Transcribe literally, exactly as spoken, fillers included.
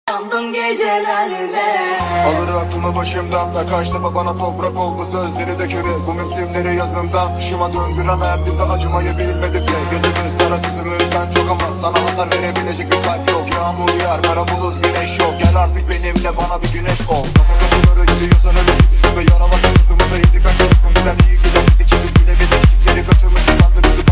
Yandım gecelerde. Alır aklımı başımdan da kaç defa bana toprak oldu sözleri dökülür. Bu mevsimleri yazından kışıma döndüren her bize acımayı bilmedi ki. Gözümüz kara sözümüzden çok ama sana hasar verebilecek bir kalp yok. Yağmur yağar kara bulut güneş yok. Gel artık benimle bana bir güneş ol. Kapıları gidiyorsan öyle gidiyorsun ve yaralar sırtımıza yedik kaçarız. Bizden iyi giden dedik ki biz bile bir değişikleri kaçırmışız.